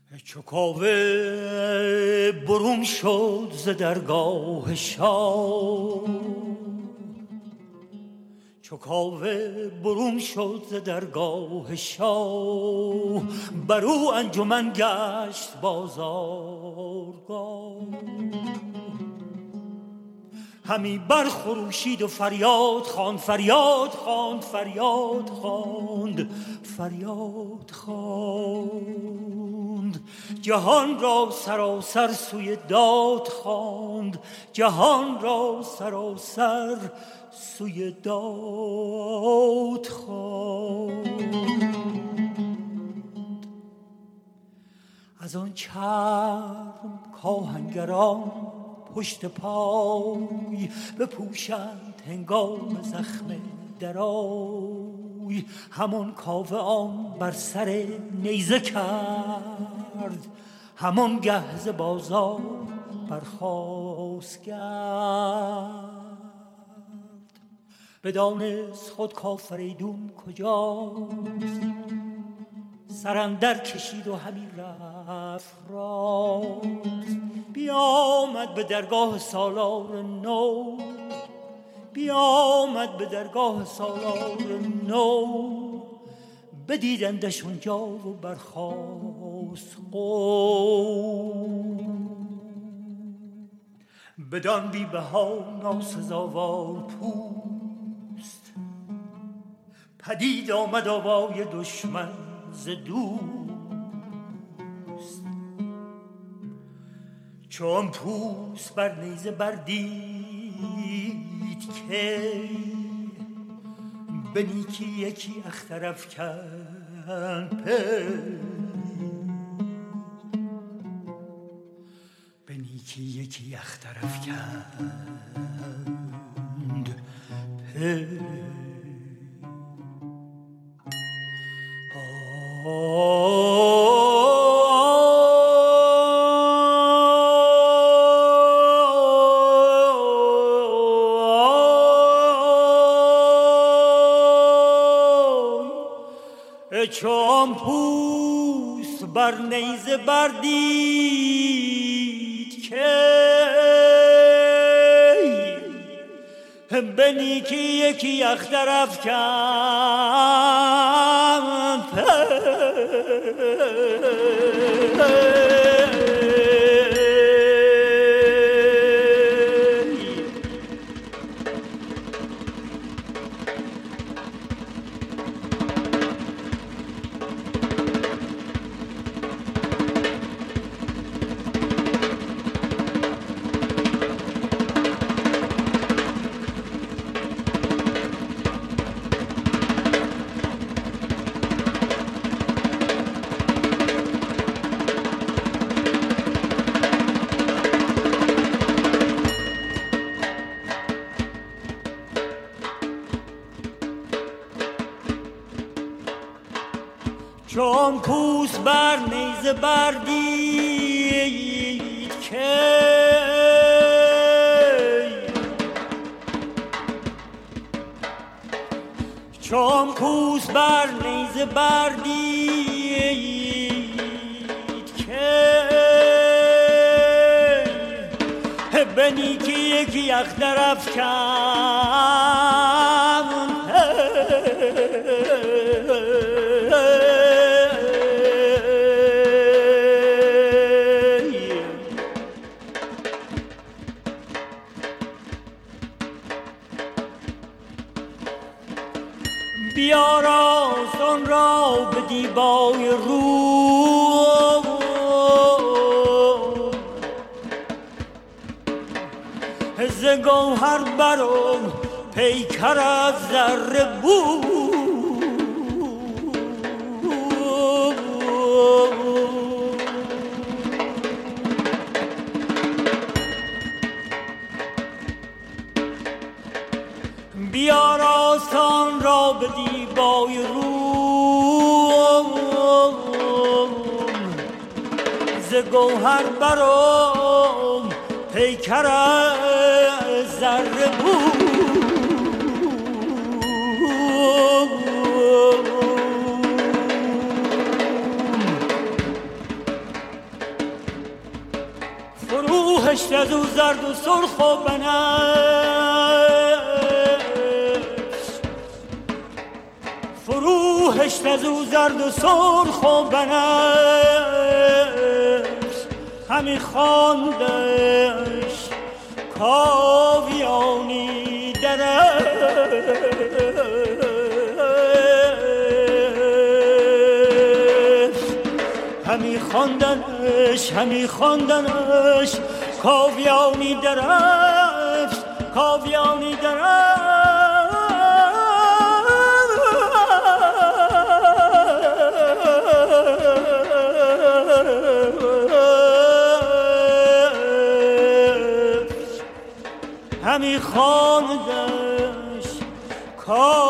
چو کاوه برون شد ز درگاه شاه، چو کاوه برون شد ز درگاه شاه، بر او انجمن گشت بازارگاه. همی برخروشید و فریاد خواند، فریاد خواند، فریاد خواند، فریاد خواند. جهان را سراسر سوی داد خواند، جهان را سراسر سوی داد خواند. از آن چرم کاهنگران پشت پای بپوشند هنگام زخم درای. همان کاوه آن بر سر نیزه کرد، همان گه ز بازار برخاست گرد. بدانست خود کافریدون کجاست، سراندر کشید و همی رفت راست. بیامد به درگاه سالار نو، بیامد به درگاه سالار نو. بدیدندش اونجا و برخاست قوم. بدان بی بها ناسزاوار پوست، پدید آمد آوای دشمن ز دوست. چون پوست بر نیزه بردید که، به نیکی یکی اختر افکند پی، به نیکی یکی اختر افکند پی. چون پوست بر نیزه بردید که، به نیکی یکی اختر افکند پی. چون پوست بر نیزه بردید که، چون پوست بر نیزه بردید که، به نیکی یکی اختر افکند. بیاراست آن را به دیبای رو، ز گوهر برون پیکر از زر بود. بیاراست آن را به دیبای روم، ز گوهر برم پیکر از زر بود. فروهشت از او زرد و سرخ و بنفش، فروهشت از او زرد و سرخ و بنفش، همی خواندش کاویانی درفش، همی خواندنش کاویانی درفش، کاویانی درفش. همی خواندش